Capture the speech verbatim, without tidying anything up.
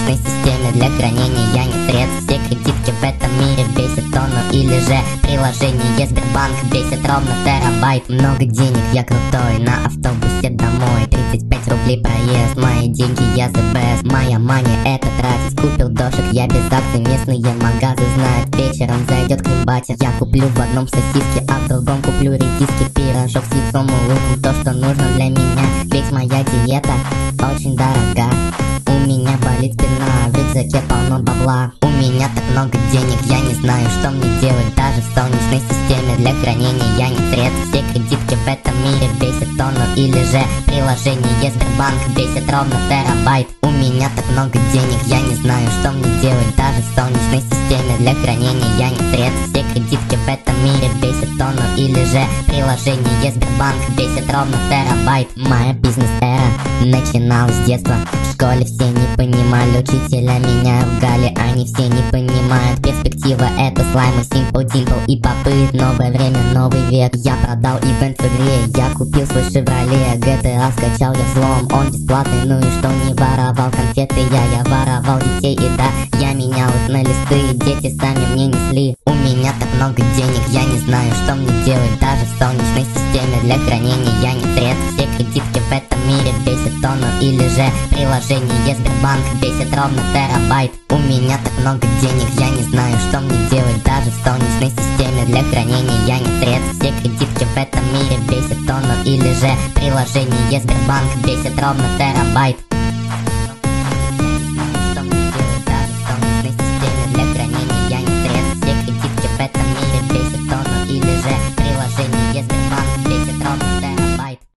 солнечной системе для хранения нет средств. Все кредитки в этом мире бесит тонну, или же приложение Сбербанк бесит ровно терабайт. Много денег, я крутой, на автобусе домой, тридцать пять рублей проезд, мои деньги, я the best. Моя мания это тратить, купил дошек, я без акций, местные магазы знают. Вечером зайдет к ним батя, я куплю в одном сосиски, а в другом куплю редиски, пирожок с яйцом и луком, то что нужно для меня, ведь моя диета очень дорога. У меня болит спина, в рюкзаке полно бабла. У меня так много денег, я не знаю, что мне делать. Даже в солнечной системе для хранения нет средств. Все кредитки в этом мире бесит тонну, или же приложение Сбербанк бесит ровно терабайт. У меня так много денег, я не знаю, что мне делать. Даже в солнечной системе для хранения нет средств. Все кредитки в этом мире бесит тонну, или же приложение Сбербанк бесит ровно терабайт. Моя бизнес-эра начиналась с детства. В школе все не понимали, учителя меня ругали, они все не понимают. Перспектива это слаймы, Simple Dimple и попы. Новое время, новый век. Я продал ивент в игре, я купил свой Chevrolet. джи ти эй скачал я взлом, он бесплатный, ну и что, не воровал конфеты я, я воровал детей, и да, я менял их на листы, дети сами мне несли. У меня так много денег, я не знаю, что мне делать. Даже в солнечной системе для хранения нет средств. Все кредитки в этом мире бесит тонну, или же приложение Сбербанк бесит ровно терабайт. У меня так много денег, я не знаю, что мне делать. Даже в солнечной системе для хранения нет средств. Все кредитки в этом мире бесит тонну, или же приложение Сбербанк бесит ровно терабайт.